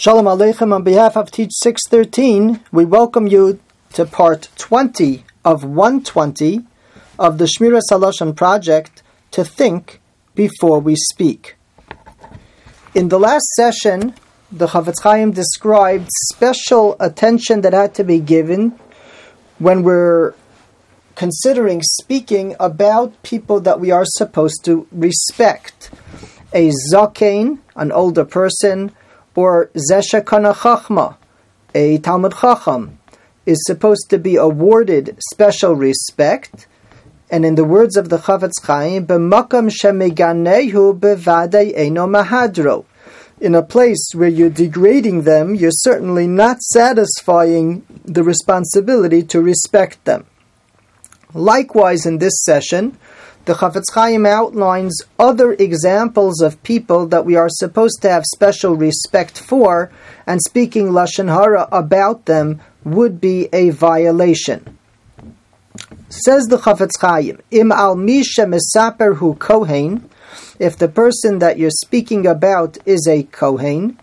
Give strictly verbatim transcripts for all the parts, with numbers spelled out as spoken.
Shalom Aleichem. On behalf of Teach six thirteen, we welcome you to part twenty of one twenty of the Shmiras HaLashon project, To Think Before We Speak. In the last session, the Chafetz Chaim described special attention that had to be given when we're considering speaking about people that we are supposed to respect. A zakein, an older person, or Zesha Kana Chachma, a Talmud Chacham, is supposed to be awarded special respect. And in the words of the Chafetz Chaim, b'makam shemeganehu bevadei eino mahadro, in a place where you're degrading them, you're certainly not satisfying the responsibility to respect them. Likewise, in this session, the Chafetz Chaim outlines other examples of people that we are supposed to have special respect for, and speaking Lashon Hara about them would be a violation. Says the Chafetz Chaim, Im al mi shemesaper hu kohen, if the person that you're speaking about is a kohen,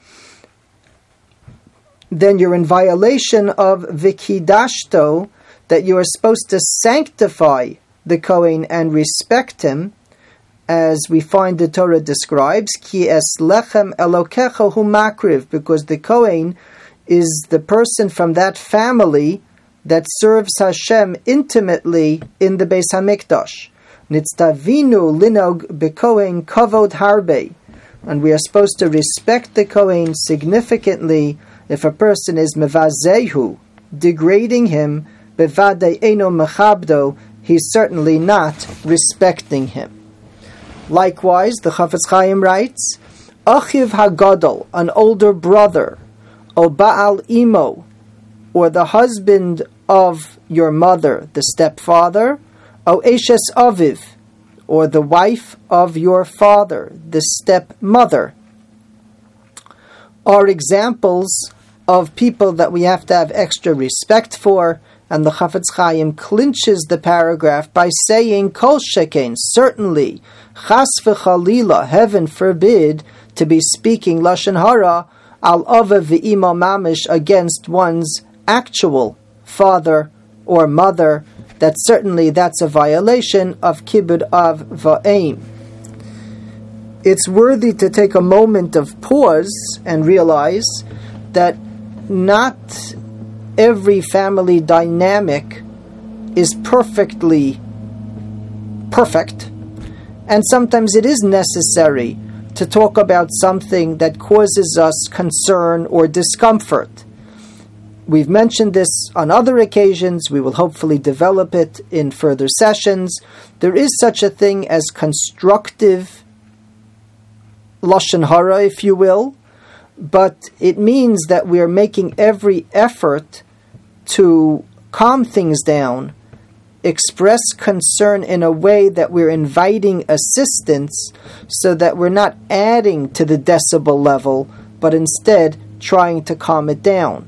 then you're in violation of vikidashto, that you are supposed to sanctify the Kohen and respect him, as we find the Torah describes, Ki es lechem elokecha hu makriv, because the Kohen is the person from that family that serves Hashem intimately in the Beis Hamikdash. Nitztavinu linog bekohen kavod harbe, and we are supposed to respect the Kohen significantly. If a person is mevazehu, degrading him, bevadei eino mechabdo, he's certainly not respecting him. Likewise, the Chafetz Chaim writes, Achiv hagadol, an older brother, o ba'al imo, or the husband of your mother, the stepfather, o eshes aviv, or the wife of your father, the stepmother, are examples of people that we have to have extra respect for. And the Chafetz Chaim clinches the paragraph by saying, Kol sheken, certainly, chas v'chalila, heaven forbid, to be speaking Lashon Hara, al ava v'ima mamish, against one's actual father or mother, that certainly that's a violation of kibud av va'aim. It's worthy to take a moment of pause and realize that not every family dynamic is perfectly perfect, and sometimes it is necessary to talk about something that causes us concern or discomfort. We've mentioned this on other occasions. We will hopefully develop it in further sessions. There is such a thing as constructive Lashon Hara, if you will, but it means that we are making every effort to calm things down, express concern in a way that we're inviting assistance, so that we're not adding to the decibel level, but instead trying to calm it down.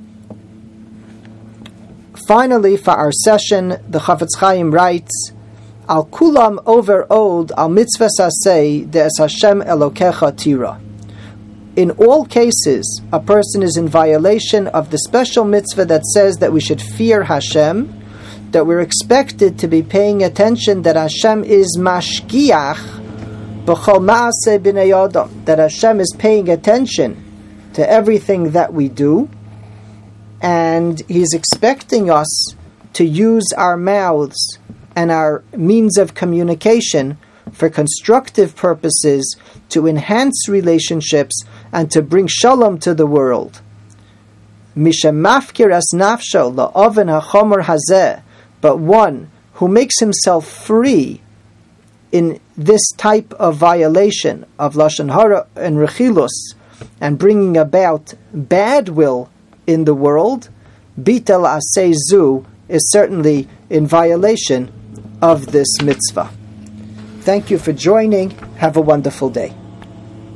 Finally, for our session, the Chafetz Chaim writes, Al kulam over old al mitzvah saseh de es Hashem elokecha tira. In all cases, a person is in violation of the special mitzvah that says that we should fear Hashem, that we're expected to be paying attention that Hashem is mashgiach b'chol ma'aseh b'nei adam, that Hashem is paying attention to everything that we do, and He's expecting us to use our mouths and our means of communication for constructive purposes, to enhance relationships, and to bring shalom to the world. Misha mafkir as nafsho la'oven hachomer hazeh, but one who makes himself free in this type of violation of Lashon Hara and Rechilus, and bringing about bad will in the world, bitel aseh zu, is certainly in violation of this mitzvah. Thank you for joining. Have a wonderful day.